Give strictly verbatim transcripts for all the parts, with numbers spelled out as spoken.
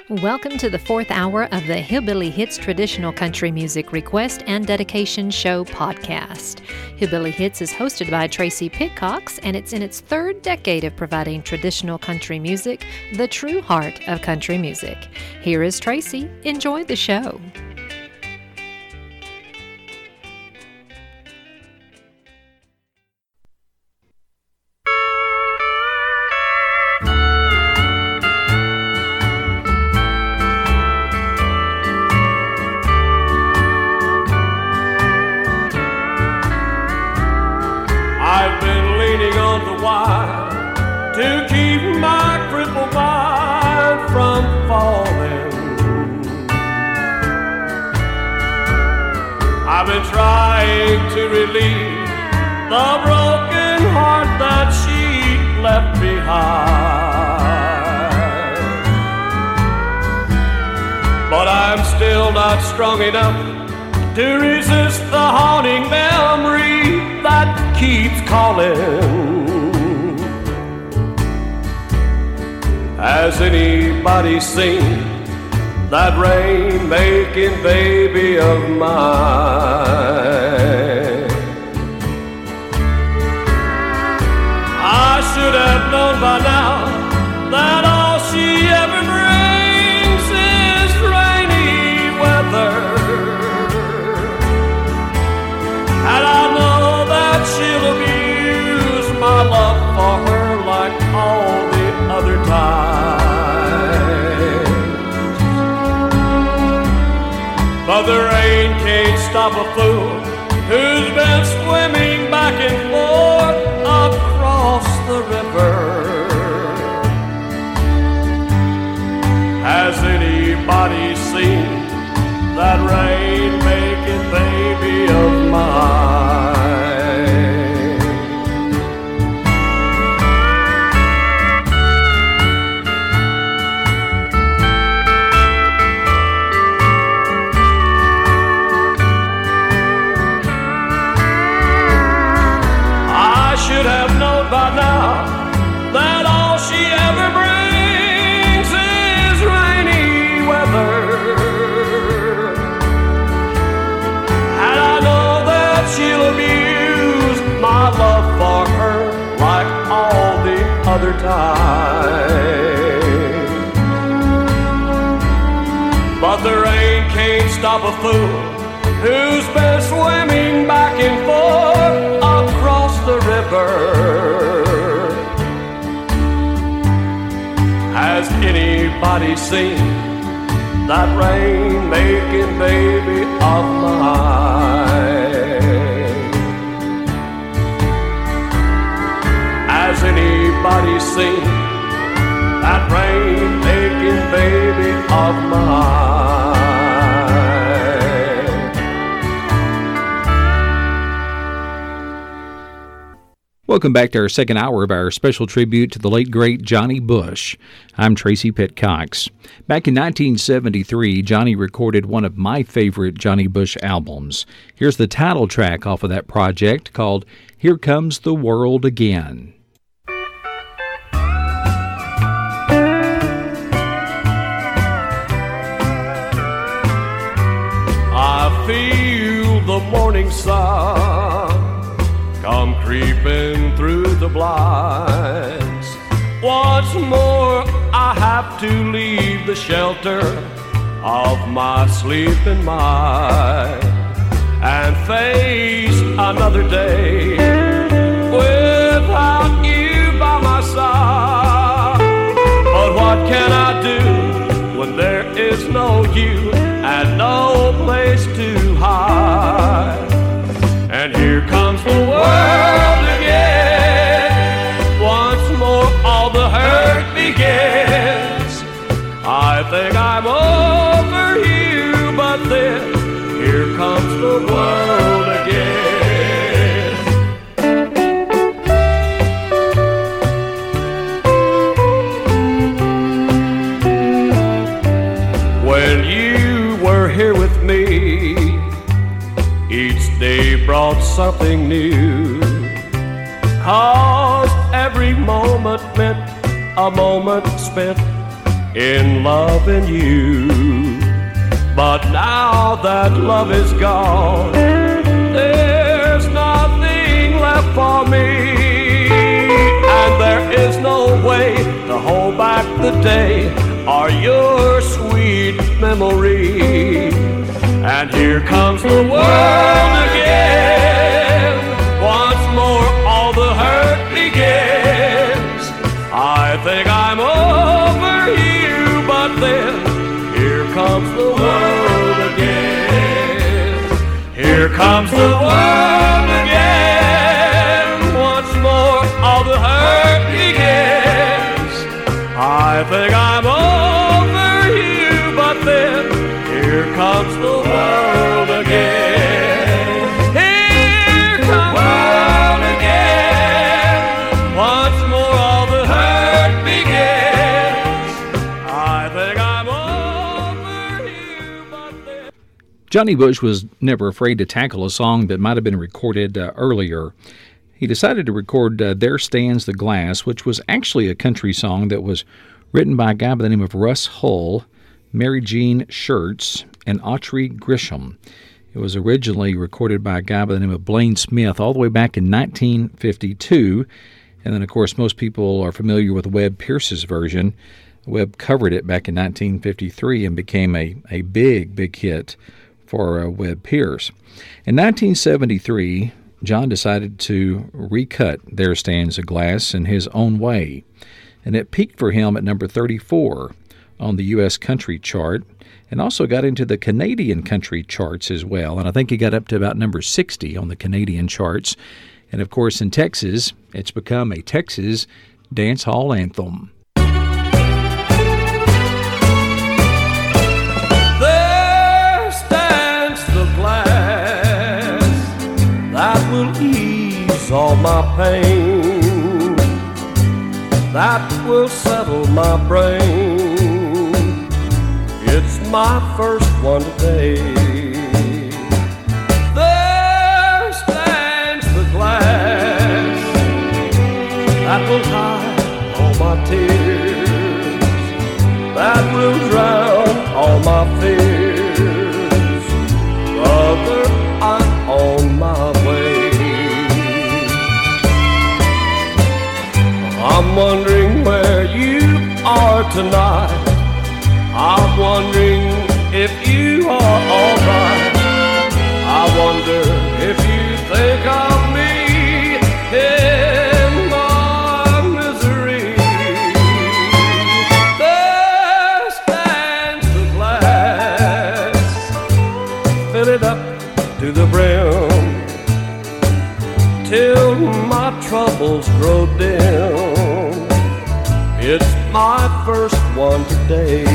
Welcome to the fourth hour of the Hillbilly Hits Traditional Country Music Request and Dedication Show podcast. Hillbilly Hits is hosted by Tracy Pitcox, and it's in its third decade of providing traditional country music, the true heart of country music. Here is Tracy. Enjoy the show. To keep my crippled mind from falling, I've been trying to relieve the broken heart that she left behind, but I'm still not strong enough to resist the haunting memory that keeps calling. Has anybody seen that rain-making baby of mine? I should have known by now that all she ever brings is rainy weather, and I know that she'll abuse my love for her like all the other times. But the rain can't stop a fool who's been swimming back and forth across the river. Has anybody seen that rain-making baby of mine? Should have known by now that all she ever brings is rainy weather, and I know that she'll abuse my love for her like all the other times. But the rain can't stop a fool who's been swimming back and forth across the river. Has anybody seen that rain-making baby of mine? Has anybody seen that rain-making baby of mine? Welcome back to our second hour of our special tribute to the late, great Johnny Bush. I'm Tracy Pitcox. Back in nineteen seventy-three, Johnny recorded one of my favorite Johnny Bush albums. Here's the title track off of that project called Here Comes the World Again. I feel the morning sun come creeping through the blinds. Once more I have to leave the shelter of my sleeping mind and face another day without you by my side. But what can I do when there is no you and no place to hide? And here comes the world again. Once more all the hurt begins. I think I'm over you, but then here comes the world again. When you were here with me, each day brought something new, 'cause every moment meant a moment spent in loving you. But now that love is gone, there's nothing left for me, and there is no way to hold back the day or your sweet memory. And here comes the world again. Once more all the hurt begins. I think I'm over you, but then here comes the world again. Here comes the world again. Once more all the hurt begins. I think I'm over you, but then here comes the world again. Here comes the world again. Once more all the hurt begins. I think I'm over you, but then... Johnny Bush was never afraid to tackle a song that might have been recorded uh, earlier. He decided to record uh, There Stands the Glass, which was actually a country song that was written by a guy by the name of Russ Hull, Mary Jean Schertz, and Autry Grisham. It was originally recorded by a guy by the name of Blaine Smith all the way back in nineteen fifty-two. And then, of course, most people are familiar with Webb Pierce's version. Webb covered it back in nineteen fifty-three and became a, a big, big hit for uh, Webb Pierce. In nineteen seventy-three, John decided to recut There Stands a Glass in his own way, and it peaked for him at number thirty-four on the U S country chart, and also got into the Canadian country charts as well. And I think he got up to about number sixty on the Canadian charts. And of course, in Texas, it's become a Texas dance hall anthem. There stands the glass that will ease all my pain, that will settle my brain. It's my first one today. There stands the glass that will hide all my tears, that will drown all my fears. Brother, I'm on my way. I'm wondering where you are tonight. I'm wondering if you are all right. I wonder if you think of me in my misery. There stands the glass, fill it up to the brim, till my troubles grow dim. It's my first one today.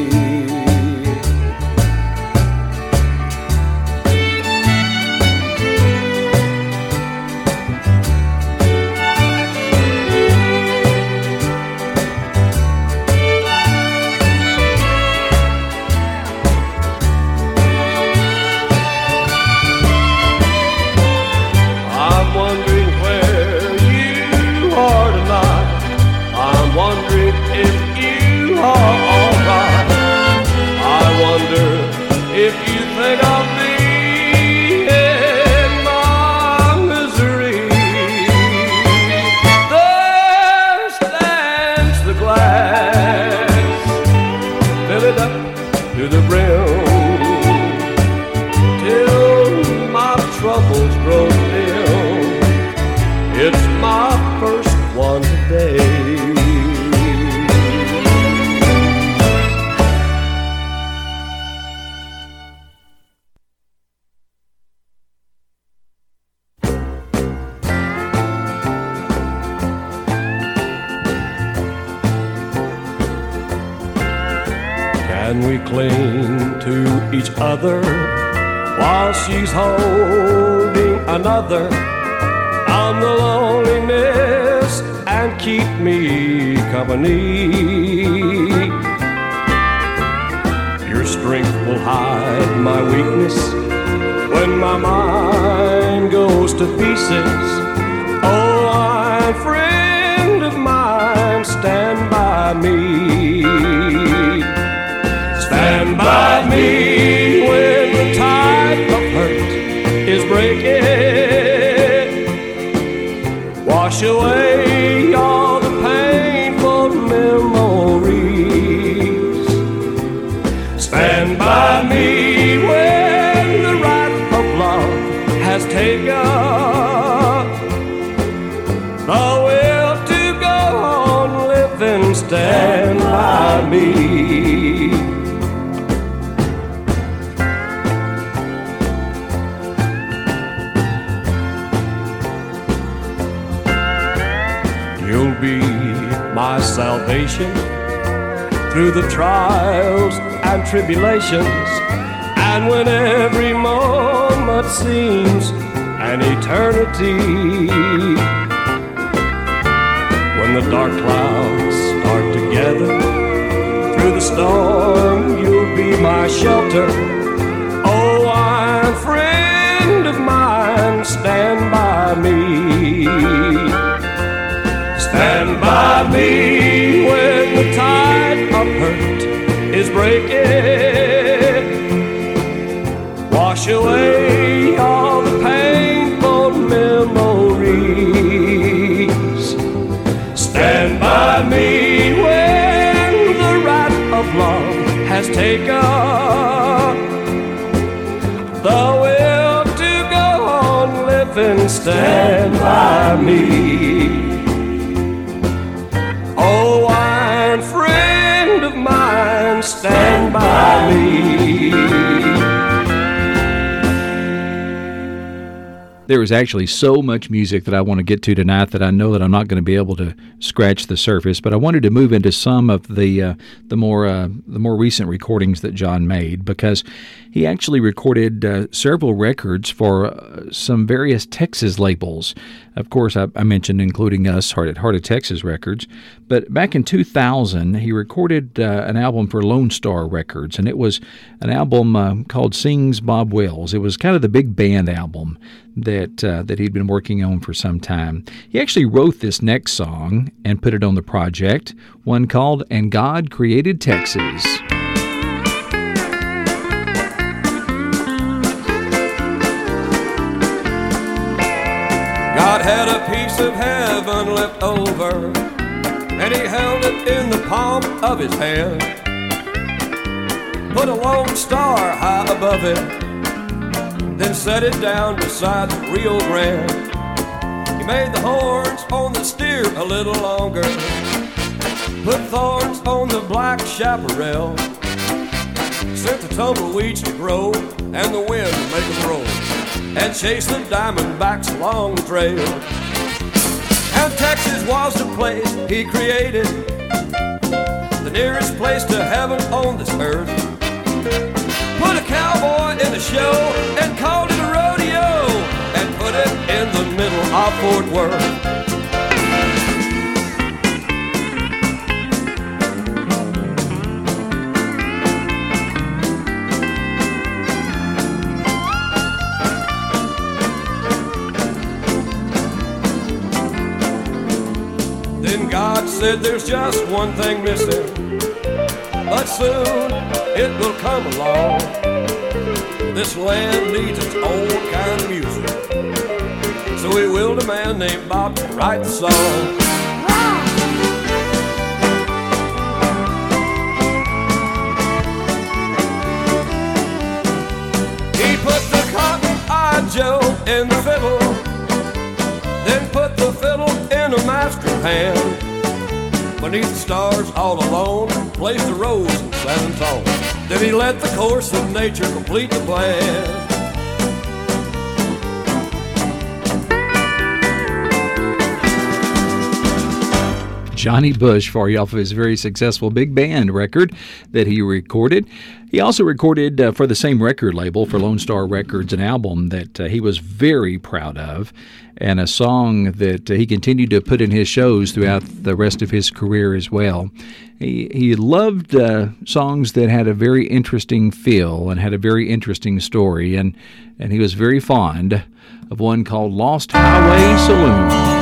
I'm wondering where you are tonight. I'm wondering if you are all right. I wonder if you think of me in my misery. There stands the glass, fill it up to the brim, till my troubles grow dim. It's my first one today. Can we cling to each other while she's holding another on the loneliness and keep me company? Your strength will hide my weakness when my mind goes to pieces. Oh, my friend of mine, stand by me. by me when the tide of hurt is breaking. Wash away all the painful memories. Stand by me when the right of love has taken the will to go on living. Stand by me. You'll be my salvation through the trials and tribulations, and when every moment seems an eternity, when the dark clouds start to gather through the storm, you'll be my shelter. Oh, one friend of mine, stand by me. Stand by me when the tide of hurt is breaking. Wash away all the painful memories. Stand by me when the right of love has taken the will to go on living. Stand by me. Oh, one friend of mine, stand by me. There is actually so much music that I want to get to tonight that I know that I'm not going to be able to scratch the surface. But I wanted to move into some of the uh, the more uh, the more recent recordings that John made, because he actually recorded uh, several records for uh, some various Texas labels. Of course, I, I mentioned including us, Heart at Heart of Texas Records. But back in two thousand, he recorded uh, an album for Lone Star Records, and it was an album uh, called Sings Bob Wills. It was kind of the big band album that uh, that he'd been working on for some time. He actually wrote this next song and put it on the project, one called And God Created Texas. God had a piece of heaven left over, and he held it in the palm of his hand. Put a lone star high above it, then set it down beside the Rio Grande. He made the horns on the steer a little longer, put thorns on the black chaparral, sent the tumbleweeds to grow and the wind to make them roll, and chase the diamondbacks along the trail. And Texas was the place he created, the nearest place to heaven on this earth. Put a cowboy in the show and called it a rodeo, and put it in the middle of Fort Worth. God said there's just one thing missing, but soon it will come along. This land needs its own kind of music, so he willed a man named Bob to write the song. He put the cotton-eyed Joe in the fiddle, then put the fiddle in a master's hand. Beneath the stars all alone, placed a rose in San Antonio. Then he let the course of nature complete the plan. Johnny Bush for you off of his very successful big band record that he recorded. He also recorded uh, for the same record label, for Lone Star Records, an album that uh, he was very proud of, and a song that uh, he continued to put in his shows throughout the rest of his career as well. He, he loved uh, songs that had a very interesting feel and had a very interesting story, and, and he was very fond of one called Lost Highway Saloon.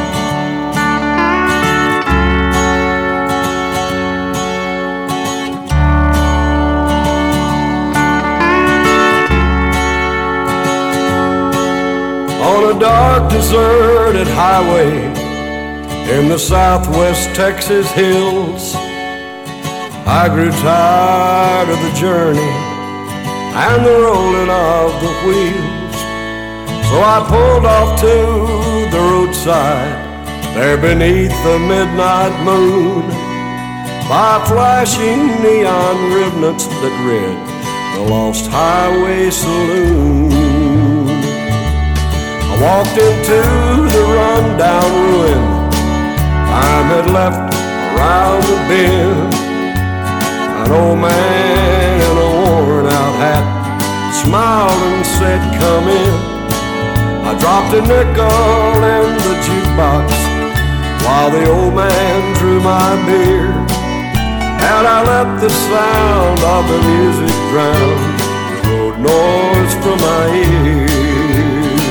On a dark, deserted highway in the southwest Texas hills, I grew tired of the journey and the rolling of the wheels. So I pulled off to the roadside there beneath the midnight moon, by flashing neon ribbons that read the Lost Highway Saloon. I walked into the rundown ruin time had left around the bend. An old man in a worn out hat smiled and said, "Come in." I dropped a nickel in the jukebox while the old man drew my beer, and I let the sound of the music drown the road noise from my ears.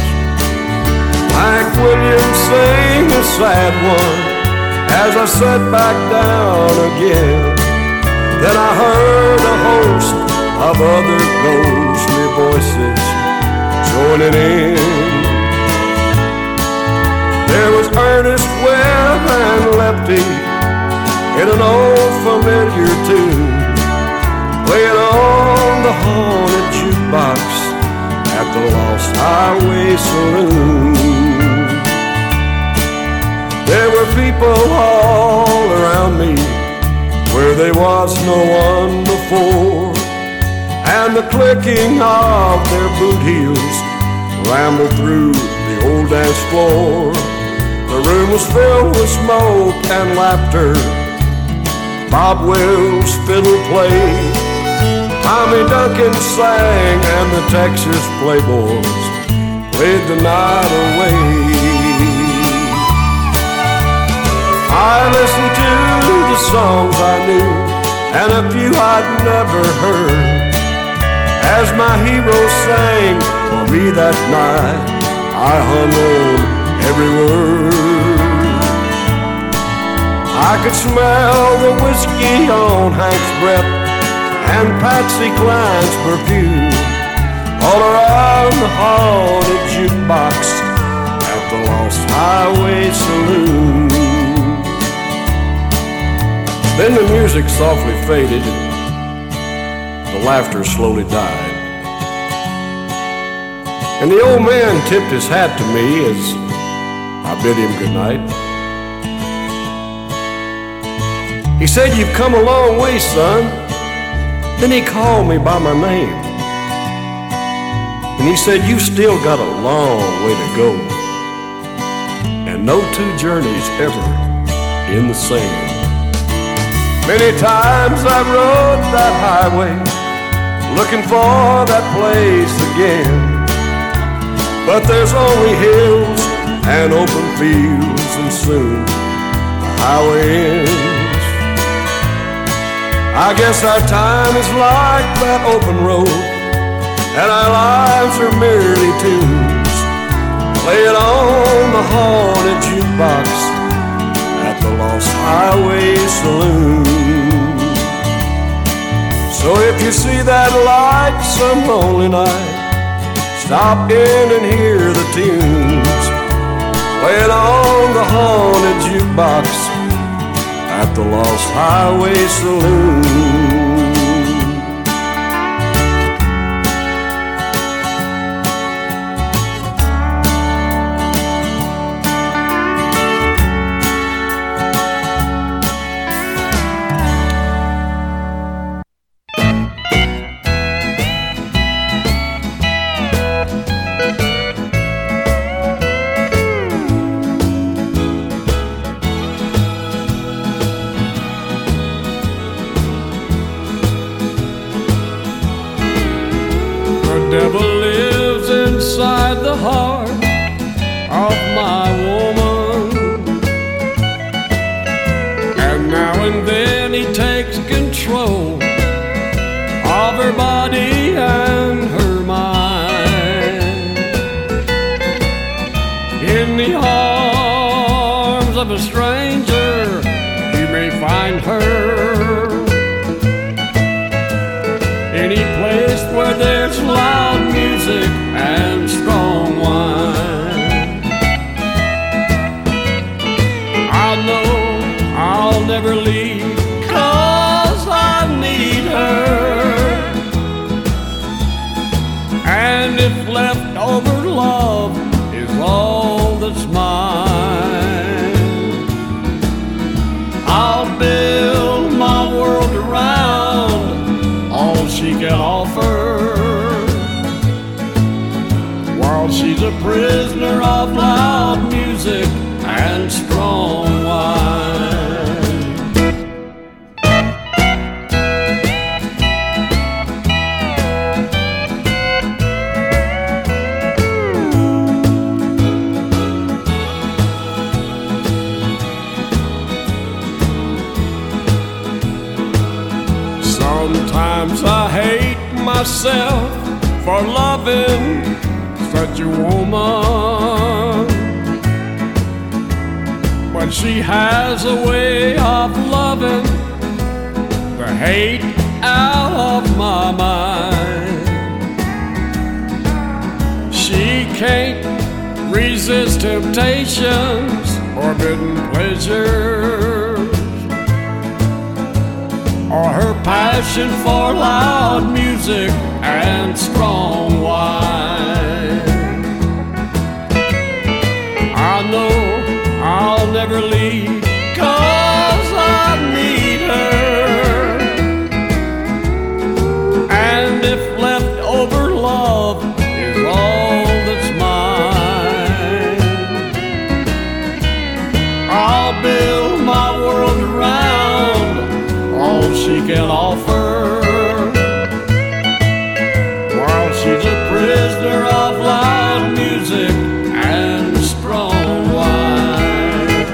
Hank Williams sang a sad one as I sat back down again. Then I heard a host of other ghostly voices joining in. There was Ernest Webb and Lefty in an old familiar tune, playing on the haunted jukebox at the Lost Highway Saloon. There were people all around me where there was no one before, and the clicking of their boot heels rambled through the old dance floor. The room was filled with smoke and laughter. Bob Wills' fiddle played, Tommy Duncan sang, and the Texas Playboys played the night away. I listened to the songs I knew and a few I'd never heard, as my hero sang for me that night. I hung on every word. I could smell the whiskey on Hank's breath and Patsy Cline's perfume all around the haunted jukebox at the Lost Highway Saloon. Then the music softly faded, the laughter slowly died, and the old man tipped his hat to me as I bid him good night. He said, "You've come a long way, son." Then he called me by my name, and he said, "You've still got a long way to go, and no two journeys ever in the same." Many times I've rode that highway looking for that place again, but there's only hills and open fields, and soon the highway ends. I guess our time is like that open road, and our lives are merely tunes playing on the haunted jukebox at the Lost Highway Saloon. So if you see that light some lonely night, stop in and hear the tunes playing on the haunted jukebox at the Lost Highway Saloon. Devil lives inside the heart of my woman, and now and then he takes control of her body and her mind. In the arms of a stranger you may find her, any place where there's loud music and strong wine. that's mine. I'll build my world around all she can offer, while she's a prisoner of loud music and strong wine. Sometimes I hate myself for loving such a woman, but she has a way of loving the hate out of my mind. She can't resist temptations, forbidden pleasures, or her passion for loud music and strong wine. I know I'll never leave, 'cause I need her, and if leftover love is all that's mine, I'll build my world around all she can offer, while she's a prisoner of loud music and strong wine.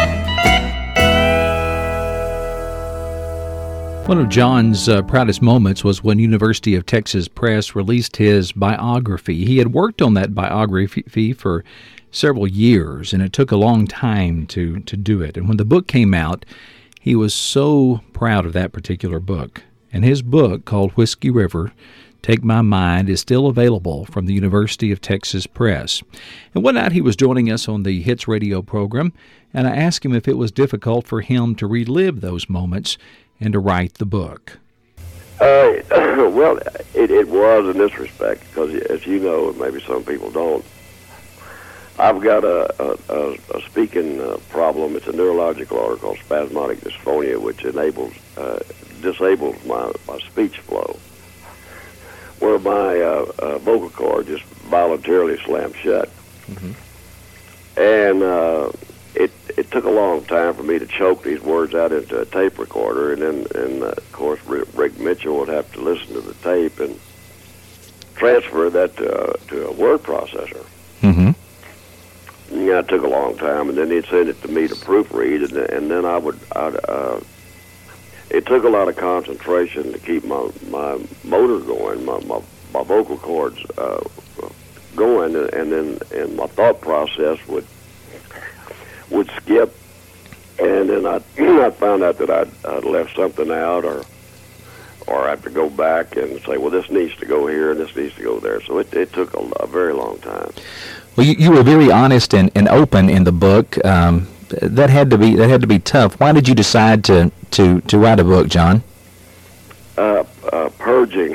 One of John's uh, proudest moments was when University of Texas Press released his biography. He had worked on that biography for several years, and it took a long time to, to do it. And when the book came out, he was so proud of that particular book. And his book, called Whiskey River, Take My Mind, is still available from the University of Texas Press. And one night he was joining us on the Hits radio program, and I asked him if it was difficult for him to relive those moments and to write the book. Uh, well, it, it was in this respect, because as you know, and maybe some people don't, I've got a, a, a speaking uh, problem. It's a neurological order called spasmodic dysphonia, which enables uh, disables my, my speech flow, where my uh, uh, vocal cord just voluntarily slams shut. Mm-hmm. And uh, it it took a long time for me to choke these words out into a tape recorder, and then, and uh, of course, Rick Mitchell would have to listen to the tape and transfer that to, uh, to a word processor. Mm-hmm. Yeah, it took a long time, and then he'd send it to me to proofread, and, and then I would. I'd, uh, it took a lot of concentration to keep my my motor going, my my, my vocal cords uh, going, and then and my thought process would would skip, and then I I found out that I'd, I'd left something out, or or I have to go back and say, well, this needs to go here and this needs to go there. So it it took a, a very long time. Well, you, you were very honest and, and open in the book. Um, that had to be that had to be tough. Why did you decide to, to, to write a book, John? Uh, uh, purging.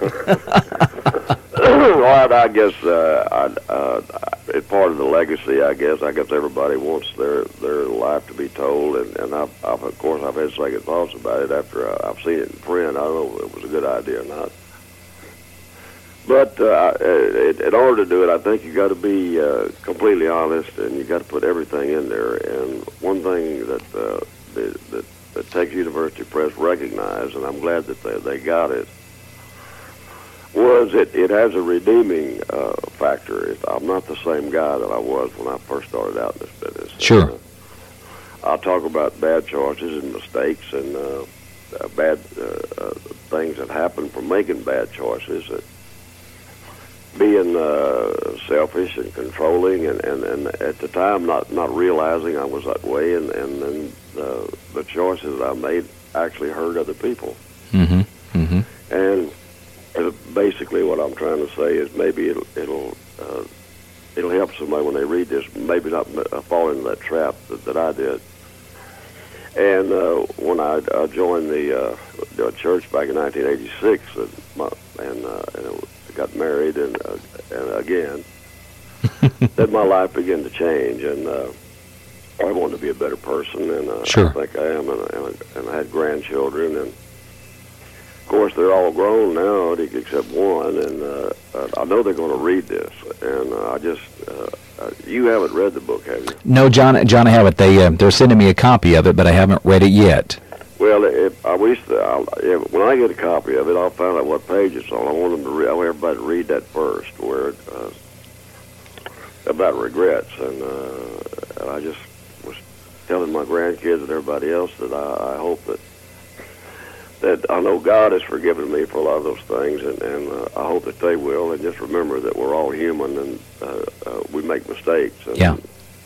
Well, I guess uh, I, uh, it's part of the legacy. I guess I guess everybody wants their, their life to be told, and, and I've, I've of course I've had second thoughts about it after I, I've seen it in print. I don't know if it was a good idea or not. But uh, in order to do it, I think you got to be uh, completely honest, and you got to put everything in there. And one thing that uh, the, that, that Texas University Press recognized, and I'm glad that they, they got it, was it, it has a redeeming uh, factor. It, I'm not the same guy that I was when I first started out in this business. Sure. And, uh, I'll talk about bad choices and mistakes and uh, uh, bad uh, uh, things that happen from making bad choices. That, being uh, selfish and controlling, and, and, and at the time not, not realizing I was that way, and, and then the, the choices that I made actually hurt other people. Mm-hmm. Mm-hmm. And uh, basically what I'm trying to say is maybe it'll it'll, uh, it'll help somebody when they read this, maybe not fall into that trap that, that I did. And uh, when I, I joined the, uh, the church back in nineteen eighty-six, and, my, and, uh, and it was, got married, and, uh, and again, that my life began to change, and uh, I wanted to be a better person, and uh, Sure. I think I am, and, and, and I had grandchildren, and of course they're all grown now except one, and uh, I know they're going to read this, and uh, I just, uh, uh, you haven't read the book, have you? No, John, John, I haven't. They, uh, they're sending me a copy of it, but I haven't read it yet. Well, if I wish that I'll, if, when I get a copy of it, I'll find out what page it's on. I want them to read. I want everybody to read that first, where it, uh, about regrets, and, uh, and I just was telling my grandkids and everybody else that I, I hope that that I know God has forgiven me for a lot of those things, and, and uh, I hope that they will. And just remember that we're all human, and uh, uh, we make mistakes. And Yeah.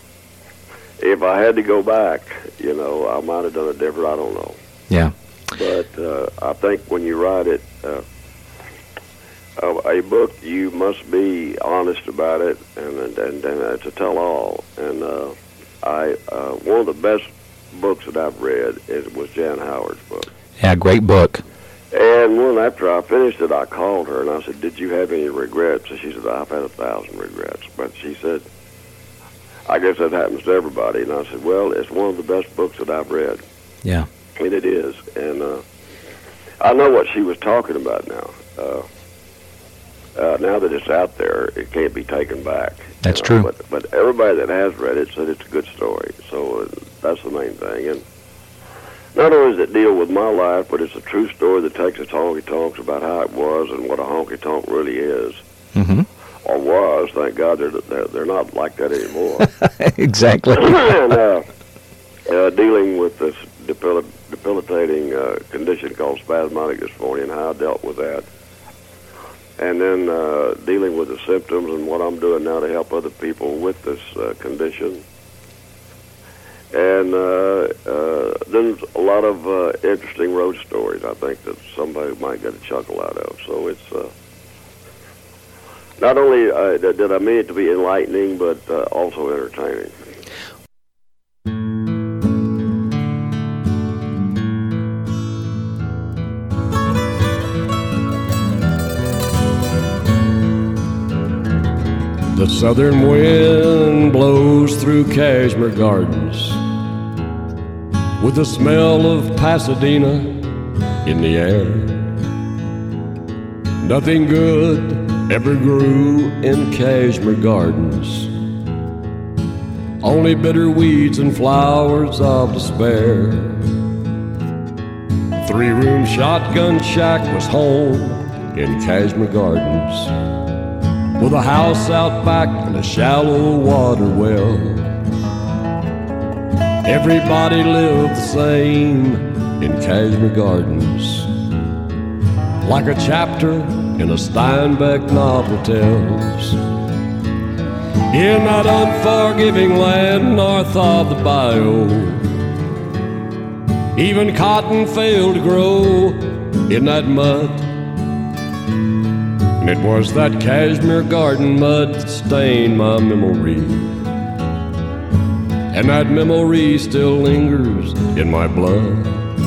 If I had to go back, you know, I might have done it different. I don't know. Yeah. But uh, I think when you write it, uh, uh, a book, you must be honest about it, and and, and, and it's a tell-all. And uh, I uh, one of the best books that I've read is was Jan Howard's book. Yeah, great book. And when after I finished it, I called her and I said, "Did you have any regrets?" And she said, "I've had a thousand regrets." But she said, "I guess that happens to everybody." And I said, "Well, it's one of the best books that I've read." Yeah. And it is. And uh, I know what she was talking about now. Uh, uh, now that it's out there, it can't be taken back. That's you know? true. But, but everybody that has read it said it's a good story. So uh, that's the main thing. And not only does it deal with my life, but it's a true story that takes its honky-tonks about how it was and what a honky-tonk really is. Mm-hmm. Or was. Thank God they're, they're, they're not like that anymore. Exactly. and uh, uh, dealing with this debil- debilitating uh, condition called spasmodic dysphonia and how I dealt with that. And then uh, dealing with the symptoms and what I'm doing now to help other people with this uh, condition. And uh, uh, then a lot of uh, interesting road stories, I think, that somebody might get a chuckle out of. So it's uh, not only uh, did I mean it to be enlightening, but uh, also entertaining. The southern wind blows through Cashmere Gardens with the smell of Pasadena in the air. Nothing good ever grew in Cashmere Gardens, only bitter weeds and flowers of despair. Three-room shotgun shack was home in Cashmere Gardens, with a house out back and a shallow water well. Everybody lived the same in Cashmere Gardens, like a chapter in a Steinbeck novel tells. In that unforgiving land north of the bayou, even cotton failed to grow in that mud. And it was that Cashmere Garden mud that stained my memory, and that memory still lingers in my blood.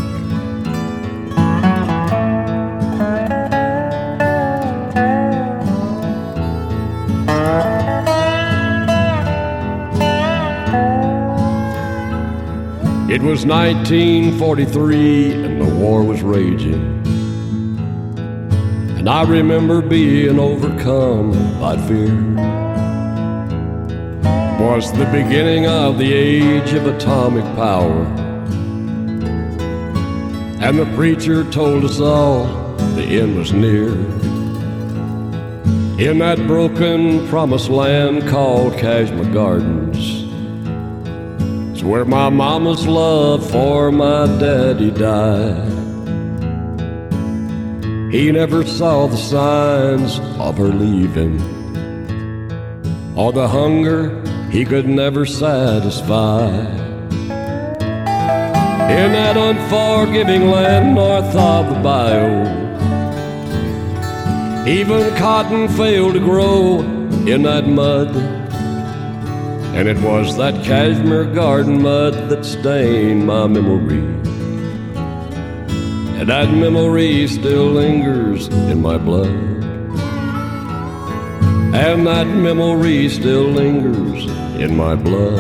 It was nineteen forty-three and the war was raging, and I remember being overcome by fear. It was the beginning of the age of atomic power, and the preacher told us all the end was near. In that broken promised land called Cashmere Gardens, it's where my mama's love for my daddy died. He never saw the signs of her leaving, or the hunger he could never satisfy. In that unforgiving land north of the bayou, even cotton failed to grow in that mud. And it was that Cashmere Garden mud that stained my memory, and that memory still lingers in my blood. and that memory still lingers in my blood.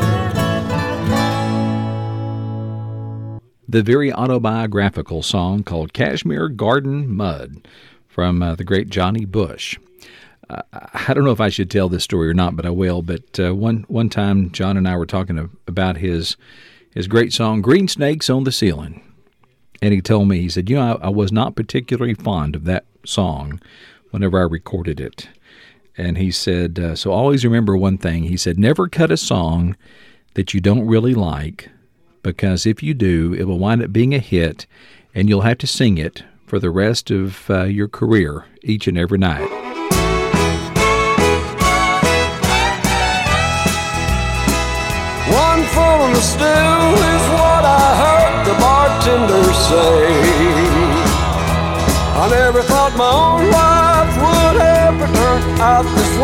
The very autobiographical song called Cashmere Garden Mud from uh, the great Johnny Bush. Uh, I don't know if I should tell this story or not, but I will. But uh, one one time, John and I were talking about his his great song, Green Snakes on the Ceiling. And he told me, he said, you know, I, I was not particularly fond of that song whenever I recorded it. And he said, uh, so always remember one thing. He said, never cut a song that you don't really like, because if you do, it will wind up being a hit, and you'll have to sing it for the rest of uh, your career each and every night. One foot on the stool is what I heard the bartender say. I never thought my own life would ever turn out this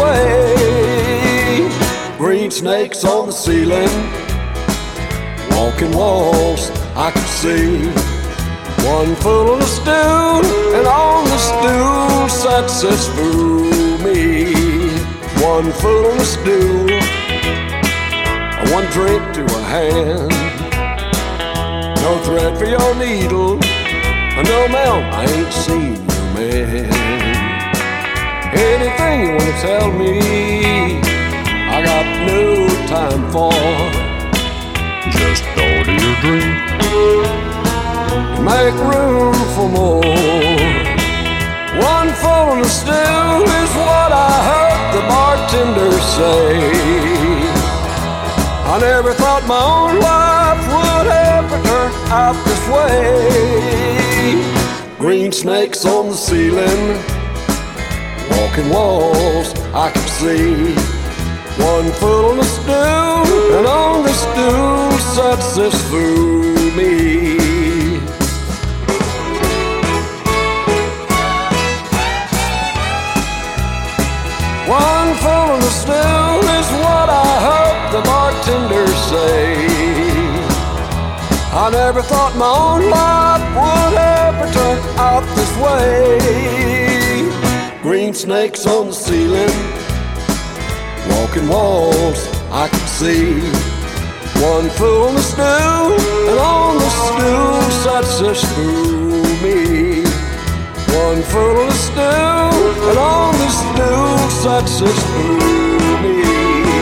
way. Green snakes on the ceiling, walking walls I could see. One foot on the stool, and on the stool sat this fool me. One foot on the stool, one drink to a hand, no thread for your needle, no ma'am, I ain't seen your man. Anything you wanna tell me, I got no time for. Just order your drink, make room for more. One foot on the stool is what I heard the bartender say. I never thought my own life would ever turn out this way. Green snakes on the ceiling, walking walls I could see. One foot on the stool, and on the stool sat this fool me. One foot on the stool is what I heard the bartender say. I never thought my own life would ever turn out this way. Green snakes on the ceiling, walking walls I could see. One foot on the stool, and on the stool sat this fool me. One foot on the stool, and on the stool sat this fool me.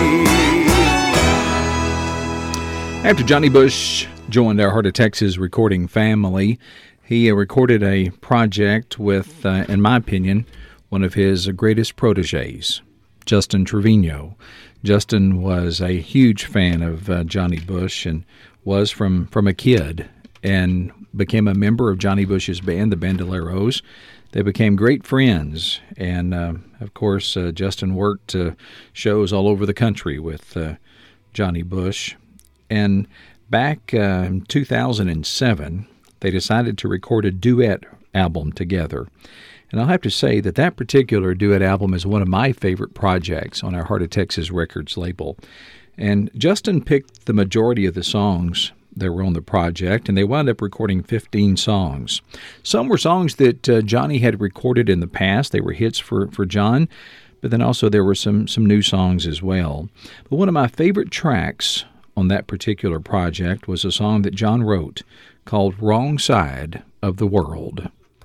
After Johnny Bush joined our Heart of Texas recording family, he uh, recorded a project with, uh, in my opinion, one of his greatest protégés, Justin Trevino. Justin was a huge fan of uh, Johnny Bush and was from, from a kid, and became a member of Johnny Bush's band, the Bandoleros. They became great friends, and uh, of course, uh, Justin worked uh, shows all over the country with uh, Johnny Bush. And back uh, in two thousand seven, they decided to record a duet album together. And I'll have to say that that particular duet album is one of my favorite projects on our Heart of Texas Records label. And Justin picked the majority of the songs that were on the project, and they wound up recording fifteen songs. Some were songs that uh, Johnny had recorded in the past. They were hits for, for John, but then also there were some, some new songs as well. But one of my favorite tracks on that particular project was a song that John wrote called Wrong Side of the World.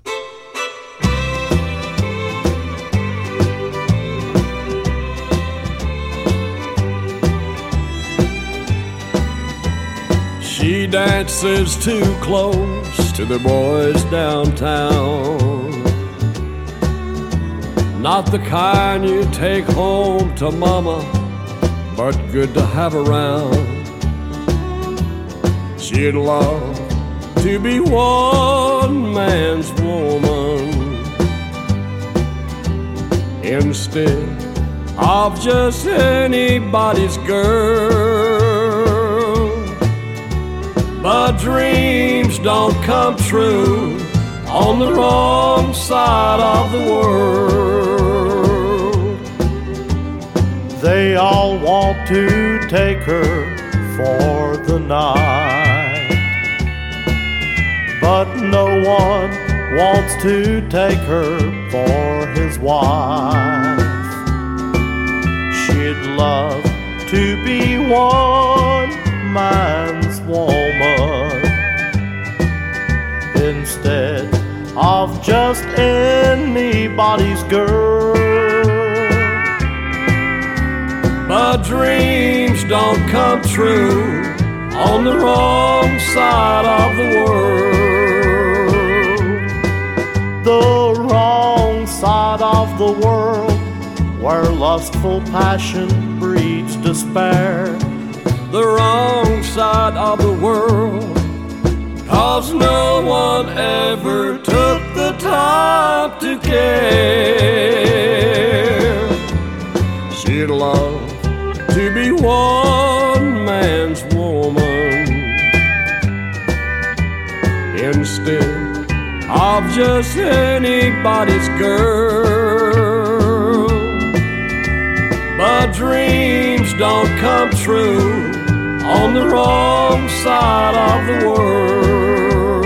She dances too close to the boys downtown. Not the kind you take home to mama, but good to have around. She'd love to be one man's woman instead of just anybody's girl. But dreams don't come true on the wrong side of the world. They all want to take her for the night, but no one wants to take her for his wife. love to be one man's woman instead of just anybody's girl. But dreams don't come true on the wrong side of the world. The wrong side of the world, where lustful passion breeds despair. The wrong side of the world, 'cause no one ever took the time to care. She'd love to be one man's woman instead of just anybody's girl. But dreams don't come true on the wrong side of the world.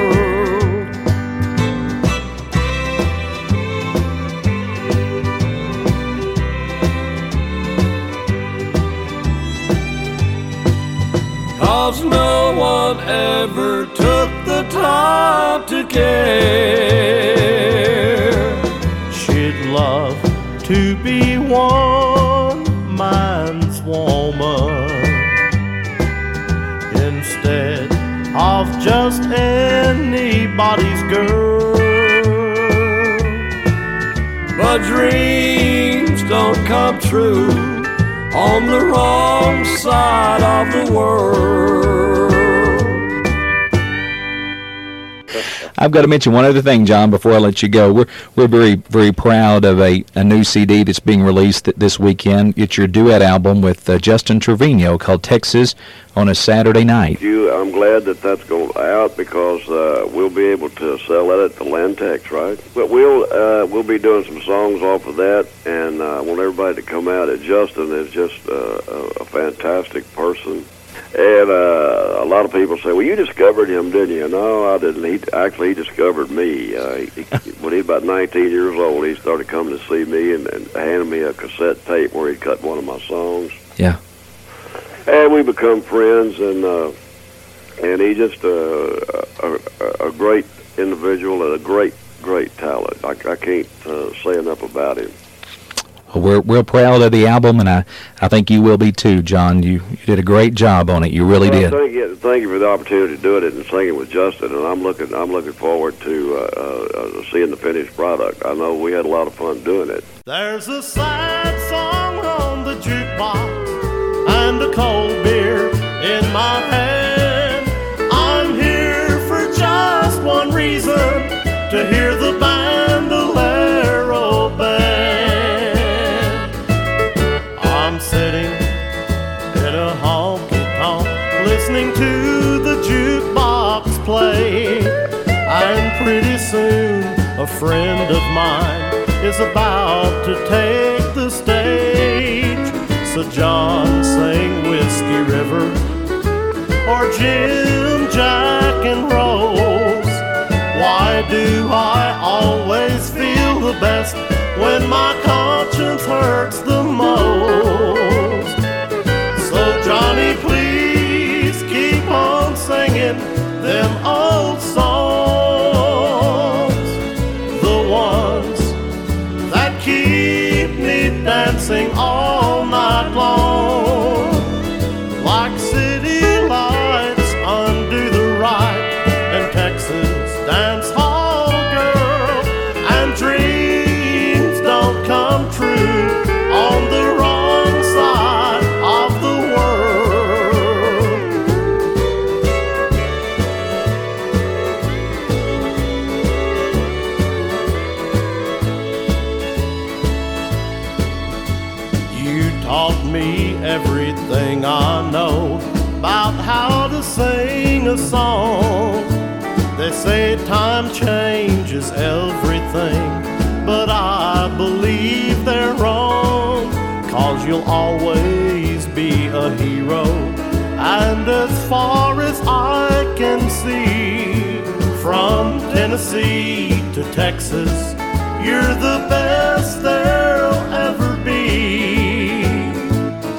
Cause no one ever took the time to care. She'd love to be one man's woman instead of just anybody's girl. But dreams don't come true on the wrong side of the world. I've got to mention one other thing, John, before I let you go. We're we're very, very proud of a, a new C D that's being released th- this weekend. It's your duet album with uh, Justin Trevino called Texas on a Saturday Night. You, I'm glad that that's going out because uh, we'll be able to sell that at the Lantex, right? But we'll uh, we'll be doing some songs off of that, and uh, I want everybody to come out. And Justin is just uh, a, a fantastic person. And uh, a lot of people say, well, you discovered him, didn't you? No, I didn't. He Actually, he discovered me. Uh, he, when he was about nineteen years old, he started coming to see me and, and handed me a cassette tape where he'd cut one of my songs. Yeah. And we become friends, and uh, and he's just uh, a, a, a great individual and a great, great talent. I, I can't uh, say enough about him. Well, we're real proud of the album, and I, I think you will be too, John. You, you did a great job on it. You really well, did. Thank you, thank you for the opportunity to do it and sing it with Justin. And I'm looking I'm looking forward to uh, uh, seeing the finished product. I know we had a lot of fun doing it. There's a sad song on the jukebox and a cold beer in my hand. I'm here for just one reason, to hear the Bandolero Band. I'm sitting in a honky-tonk listening to the jukebox play, and pretty soon a friend of mine is about to take the stage. So John, sing Whiskey River or Jim, Jack and Rose. Why do I always feel the best when my conscience hurts the most? So Johnny, please keep on singing them old songs, the ones that keep me dancing all night long, like city lights undo the right and Texas dance hall girl, and dreams don't come true on the wrong side of the world. You taught me everything I know about how to sing a song. They say time changes everything, but I believe they're wrong, 'cause you'll always be a hero. And as far as I can see, from Tennessee to Texas, you're the best there'll ever be.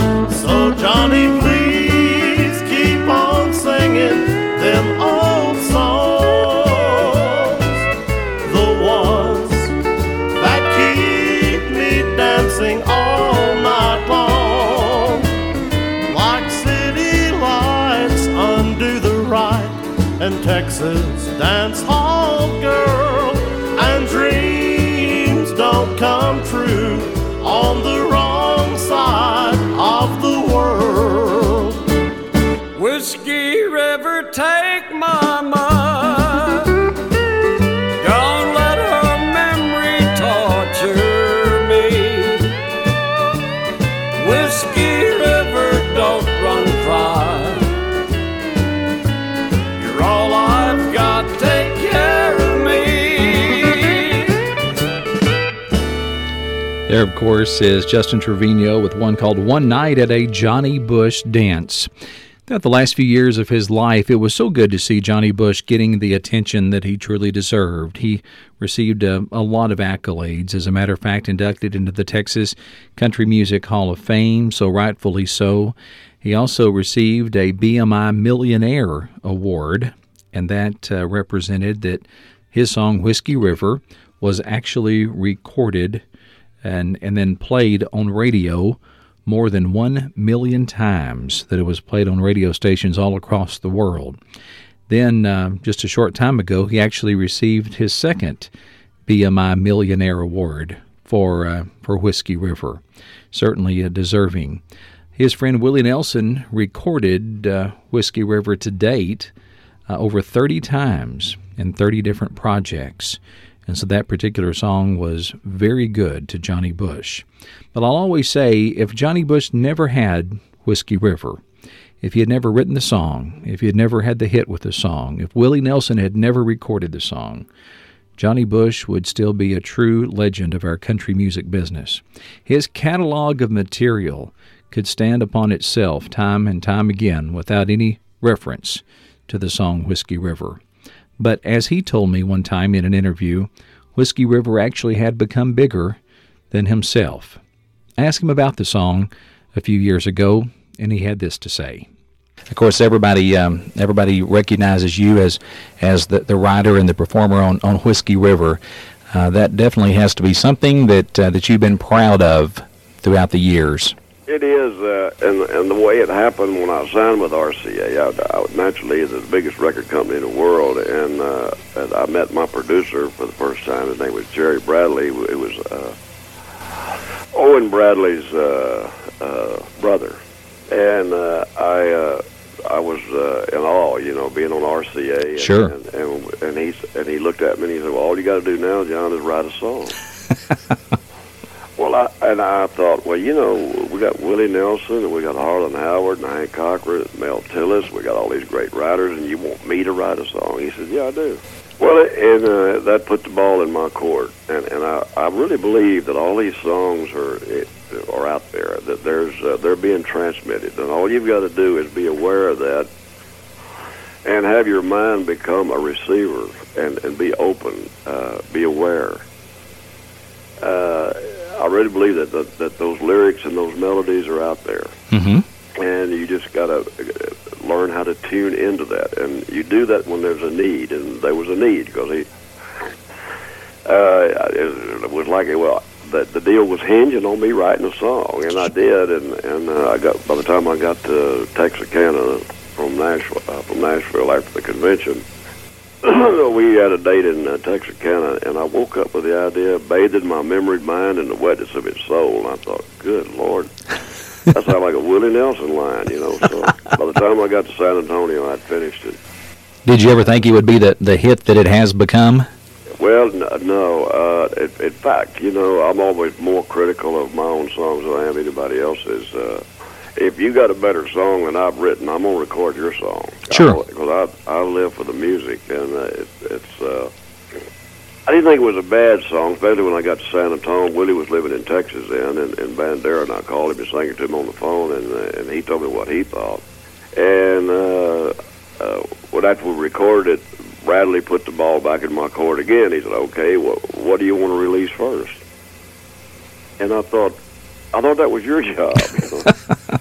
Texas dance hall girl, and dreams don't come true on the wrong side of the world. Whiskey River, take my mind. Don't let her memory torture me. Whiskey River, don't run dry. You're all I've got, take care of me. There, of course, is Justin Trevino with one called One Night at a Johnny Bush Dance. Throughout the last few years of his life, it was so good to see Johnny Bush getting the attention that he truly deserved. He received a, a lot of accolades. As a matter of fact, inducted into the Texas Country Music Hall of Fame, so rightfully so. He also received a B M I Millionaire Award, and that uh, represented that his song Whiskey River was actually recorded and, and then played on radio more than one million times, that it was played on radio stations all across the world. Then, uh, just a short time ago, he actually received his second B M I Millionaire Award for uh, for Whiskey River. Certainly uh, deserving. His friend Willie Nelson recorded uh, Whiskey River to date uh, over thirty times in thirty different projects. And so that particular song was very good to Johnny Bush. But I'll always say, if Johnny Bush never had Whiskey River, if he had never written the song, if he had never had the hit with the song, if Willie Nelson had never recorded the song, Johnny Bush would still be a true legend of our country music business. His catalog of material could stand upon itself time and time again without any reference to the song Whiskey River. But as he told me one time in an interview, Whiskey River actually had become bigger than himself. I asked him about the song a few years ago, and he had this to say. Of course, everybody um, everybody recognizes you as as the, the writer and the performer on, on Whiskey River. Uh, that definitely has to be something that uh, that you've been proud of throughout the years. It is, uh, and and the way it happened when I signed with R C A, I, I naturally is the biggest record company in the world, and, uh, and I met my producer for the first time. His name was Jerry Bradley. It was uh, Owen Bradley's uh, uh, brother, and uh, I uh, I was uh, in awe, you know, being on R C A. And, sure. And and, and he and he looked at me and he said, "Well, all you got to do now, John, is write a song." Well, I, and I thought, well, you know, we got Willie Nelson, and we got Harlan Howard, and Hank Cochran, and Mel Tillis. We got all these great writers, and you want me to write a song? He said, yeah, I do. Well, and uh, that put the ball in my court, and and I, I really believe that all these songs are it, are out there, that there's uh, they're being transmitted, and all you've got to do is be aware of that, and have your mind become a receiver, and and be open, uh, be aware. Uh, I really believe that, that that those lyrics and those melodies are out there, mm-hmm. and you just got to learn how to tune into that. And you do that when there's a need, and there was a need because he uh, it was like well, that the deal was hinging on me writing a song, and I did. And and uh, I got by the time I got to Texarkana from Nashville uh, from Nashville after the convention. We had a date in uh, Texarkana, and I woke up with the idea, bathed in my memory, mind, and the wetness of its soul. And I thought, good Lord, that sounded like a Willie Nelson line, you know. So by the time I got to San Antonio, I'd finished it. Did you ever think it would be the, the hit that it has become? Well, no. no uh, in, in fact, you know, I'm always more critical of my own songs than I am anybody else's. Uh, if you got a better song than I've written, I'm going to record your song. Sure. Because I, I live for the music, and uh, it, it's... Uh, I didn't think it was a bad song, especially when I got to San Antonio. Willie was living in Texas then, and, and Bandera, and I called him and sang it to him on the phone, and uh, and he told me what he thought. And uh, uh, when after we recorded it, Bradley put the ball back in my court again. He said, okay, what, what do you want to release first? And I thought, I thought that was your job, you know.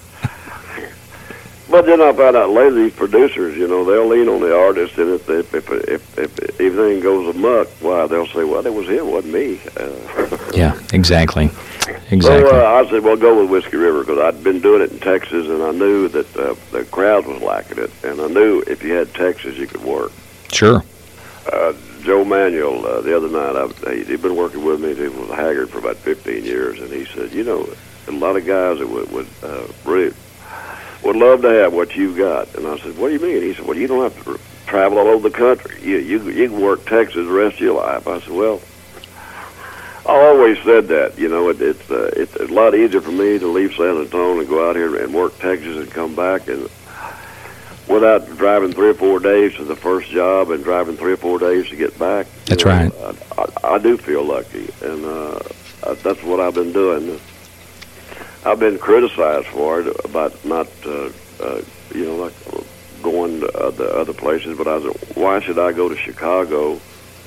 But then I found out later these producers, you know, they'll lean on the artist, and if if if, if, if everything goes amok, why they'll say, well, that was him, wasn't me. Uh, yeah, exactly, exactly. So uh, I said, well, go with Whiskey River, because I'd been doing it in Texas, and I knew that uh, the crowd was liking it, and I knew if you had Texas, you could work. Sure. Uh, Joe Manuel, uh, the other night, I, he, he'd been working with me. He was Haggard for about fifteen years, and he said, you know, a lot of guys that would, would uh, really would love to have what you've got. And I said, what do you mean? He said, well, you don't have to travel all over the country. You you, you can work Texas the rest of your life. I said, well, I always said that. You know, it, it's uh, it's a lot easier for me to leave San Antonio and go out here and work Texas and come back and without driving three or four days to the first job and driving three or four days to get back. That's know, right. I, I, I do feel lucky, and uh, that's what I've been doing. I've been criticized for it about not, uh, uh, you know, like going to other, other places, but I said, why should I go to Chicago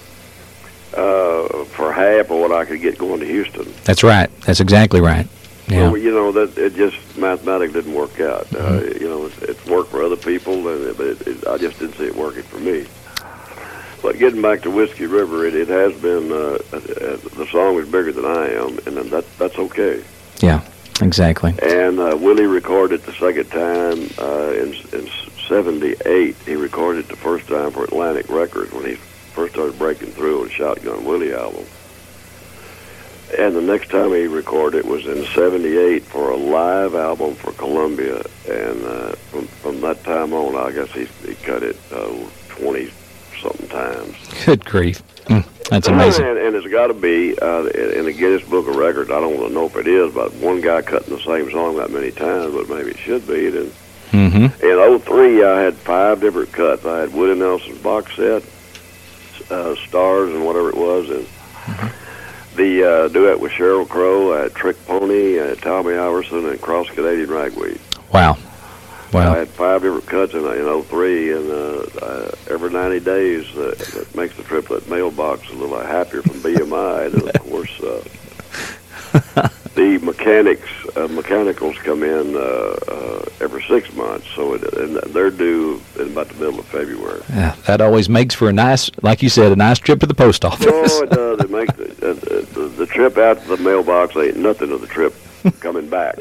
uh, for half of what I could get going to Houston? That's right. That's exactly right. Yeah. Well, you know, that it just mathematics didn't work out. Mm-hmm. Uh, you know, it's, it's worked for other people, and it, it, it, I just didn't see it working for me. But getting back to Whiskey River, it, it has been, uh, uh, the song is bigger than I am, and that that's okay. Yeah, exactly. And uh, Willie recorded the second time uh, in in seventy-eight. He recorded the first time for Atlantic Records when he first started breaking through on Shotgun Willie album. And the next time he recorded was in seventy-eight for a live album for Columbia. And uh, from, from that time on, I guess he, he cut it uh, twenty-something times. Good grief. Mm, that's amazing. And, and it's got to be uh, in the Guinness Book of Records. I don't know if it is, but one guy cutting the same song that many times, but maybe it should be. And mm-hmm. in oh three, I had five different cuts. I had Willie Nelson's box set, uh, Stars and whatever it was, and mm-hmm. the uh, duet with Sheryl Crow, I had Trick Pony, I had Tommy Iverson, and Cross Canadian Ragweed. Wow. Wow. I had five different cuts in, in oh three, and uh, uh, every ninety days, uh, that makes the triplet mailbox a little happier from B M I. And, of course, uh, the mechanics, uh, mechanicals come in uh, uh, every six months, so it, and they're due in about the middle of February. Yeah, that always makes for a nice, like you said, a nice trip to the post office. Oh, it does. It makes the, uh, the, the trip out to the mailbox ain't nothing of the trip coming back.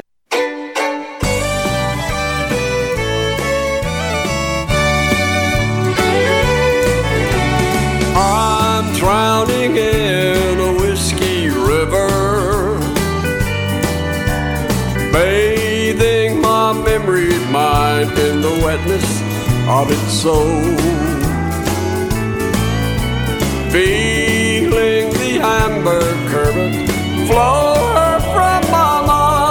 I'm drowning in a whiskey river, bathing my memory mind in the wetness of its soul, feeling the amber current flow from my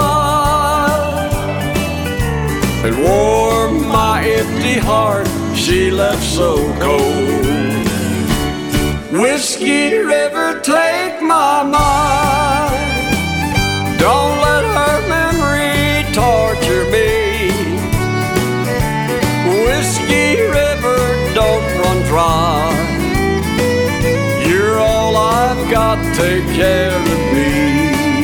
mind and warm my empty heart she left so cold. Whiskey River, take my mind. Don't let her memory torture me. Whiskey River, don't run dry. You're all I've got, take care of me.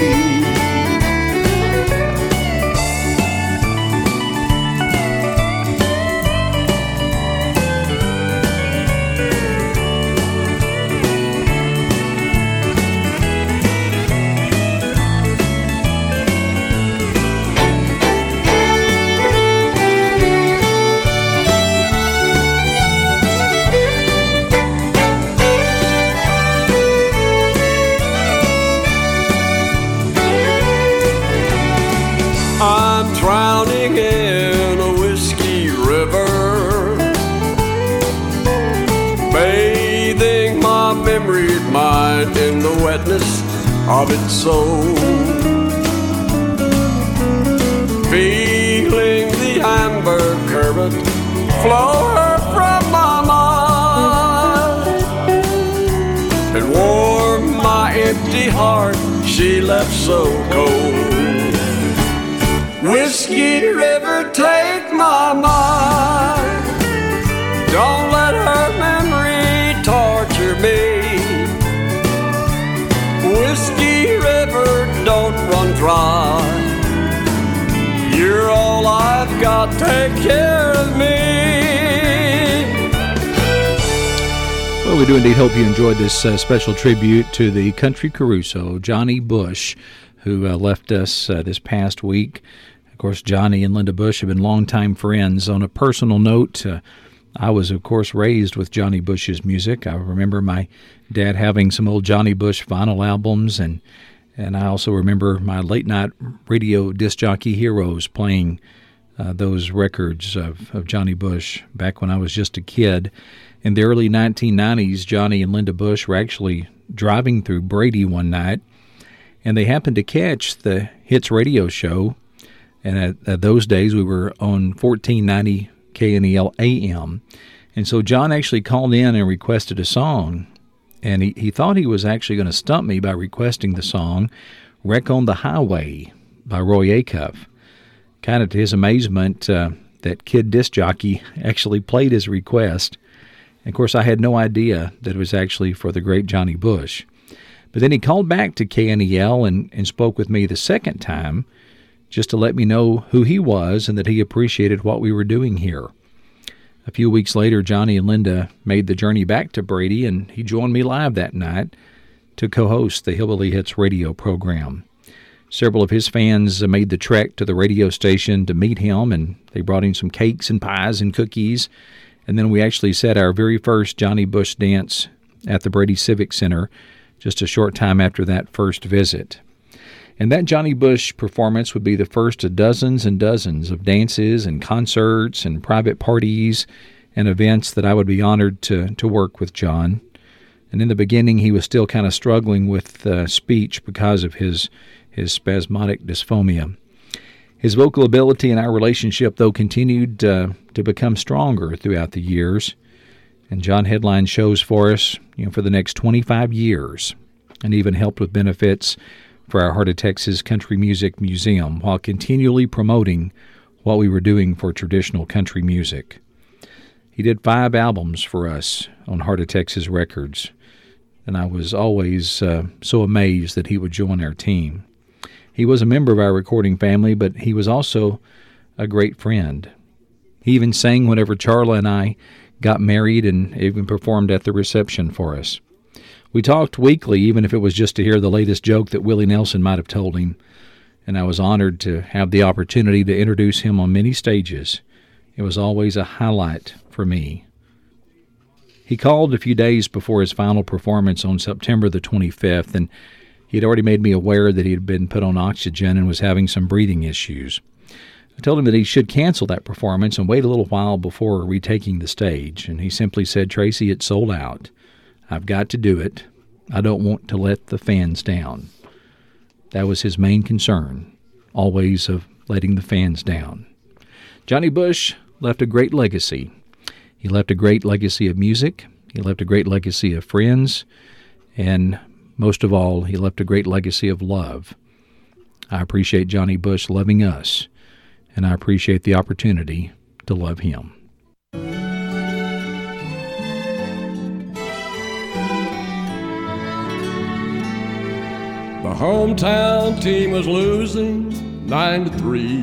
I'm drowning in a whiskey river, bathing my memory mind in the wetness of its soul, feeling the amber current flow from my mind and warm my empty heart she left so cold. Whiskey River, take my mind. Don't let her memory torture me. Whiskey River, don't run dry. You're all I've got, take care of me. Well, we do indeed hope you enjoyed this uh, special tribute to the country Caruso, Johnny Bush, who uh, left us uh, this past week. Of course, Johnny and Linda Bush have been longtime friends. On a personal note, uh, I was, of course, raised with Johnny Bush's music. I remember my dad having some old Johnny Bush vinyl albums, and and I also remember my late-night radio disc jockey heroes playing uh, those records of, of Johnny Bush back when I was just a kid. In the early nineteen nineties, Johnny and Linda Bush were actually driving through Brady one night, and they happened to catch the Hits radio show. And at, at those days, we were on fourteen ninety K N E L A M. And so John actually called in and requested a song. And he, he thought he was actually going to stump me by requesting the song Wreck on the Highway by Roy Acuff. Kind of to his amazement, uh, that kid disc jockey actually played his request. And of course, I had no idea that it was actually for the great Johnny Bush. But then he called back to K N E L and, and spoke with me the second time, just to let me know who he was and that he appreciated what we were doing here. A few weeks later, Johnny and Linda made the journey back to Brady, and he joined me live that night to co-host the Hillbilly Hits radio program. Several of his fans made the trek to the radio station to meet him, and they brought in some cakes and pies and cookies, and then we actually set our very first Johnny Bush dance at the Brady Civic Center just a short time after that first visit. And that Johnny Bush performance would be the first of dozens and dozens of dances and concerts and private parties and events that I would be honored to, to work with John. And in the beginning, he was still kind of struggling with uh, speech because of his, his spasmodic dysphonia. His vocal ability in our relationship, though, continued uh, to become stronger throughout the years. And John headlined shows for us, you know, for the next twenty-five years, and even helped with benefits for our Heart of Texas Country Music Museum while continually promoting what we were doing for traditional country music. He did five albums for us on Heart of Texas Records, and I was always uh, so amazed that he would join our team. He was a member of our recording family, but he was also a great friend. He even sang whenever Charla and I got married and even performed at the reception for us. We talked weekly, even if it was just to hear the latest joke that Willie Nelson might have told him, and I was honored to have the opportunity to introduce him on many stages. It was always a highlight for me. He called a few days before his final performance on September the twenty-fifth, and he had already made me aware that he had been put on oxygen and was having some breathing issues. I told him that he should cancel that performance and wait a little while before retaking the stage, and he simply said, "Tracy, it's sold out. I've got to do it. I don't want to let the fans down." That was his main concern, always of letting the fans down. Johnny Bush left a great legacy. He left a great legacy of music. He left a great legacy of friends. And most of all, he left a great legacy of love. I appreciate Johnny Bush loving us, and I appreciate the opportunity to love him. The hometown team was losing nine to three.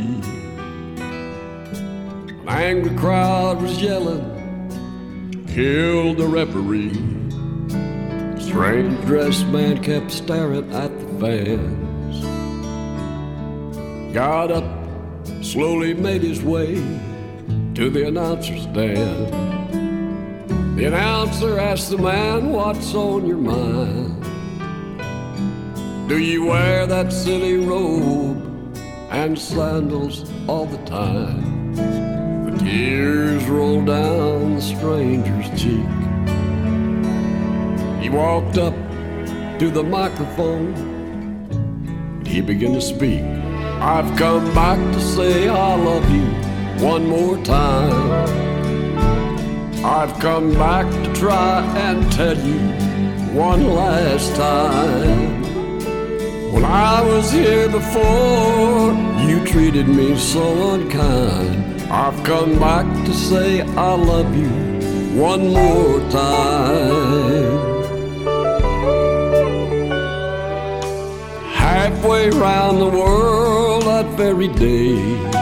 An angry crowd was yelling, "Kill the referee." A strange dressed man kept staring at the fans. Got up, slowly made his way to the announcer's stand. The announcer asked the man, "What's on your mind? Do you wear that silly robe and sandals all the time?" The tears rolled down the stranger's cheek. He walked up to the microphone and he began to speak. "I've come back to say I love you one more time. I've come back to try and tell you one last time. When I was here before, you treated me so unkind. I've come back to say I love you one more time." Halfway round the world that very day,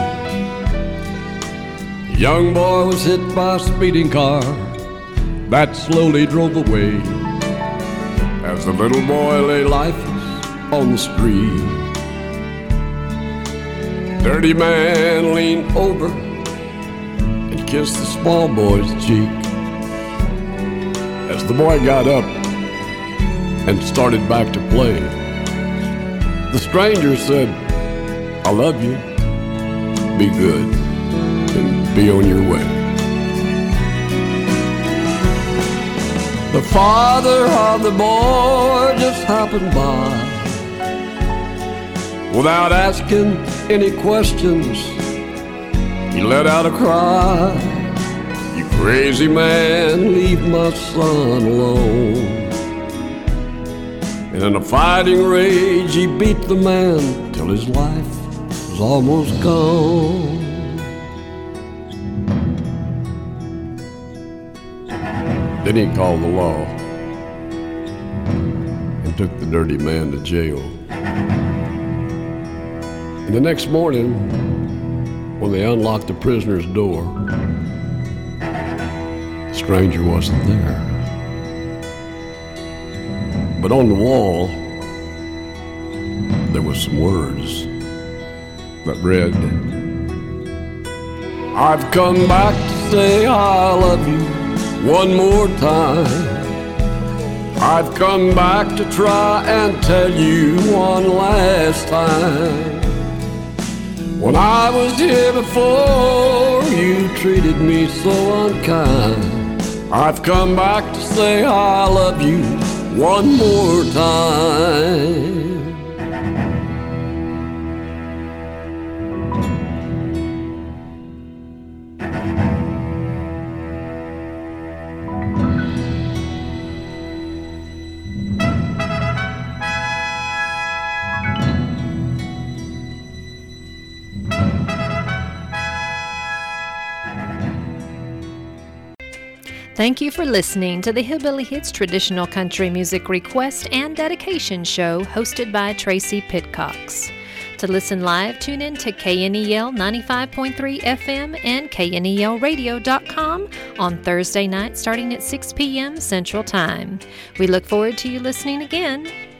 a young boy was hit by a speeding car that slowly drove away. As the little boy lay lifeless on the street, dirty man leaned over and kissed the small boy's cheek. As the boy got up and started back to play, the stranger said, I love you, be good, and be on your way. The father of the boy just happened by. Without asking any questions, he let out a cry. You crazy man, leave my son alone. And in a fighting rage, he beat the man till his life was almost gone. Then he called the law and took the dirty man to jail. And the next morning, when they unlocked the prisoner's door, the stranger wasn't there. But on the wall, there was some words that read, I've come back to say I love you one more time. I've come back to try and tell you one last time. When I was here before, you treated me so unkind. I've come back to say I love you one more time. Thank you for listening to the Hillbilly Hits Traditional Country Music Request and Dedication Show hosted by Tracy Pitcox. To listen live, tune in to K N E L ninety-five point three F M and K N E L radio dot com on Thursday night starting at six p.m. Central Time. We look forward to you listening again.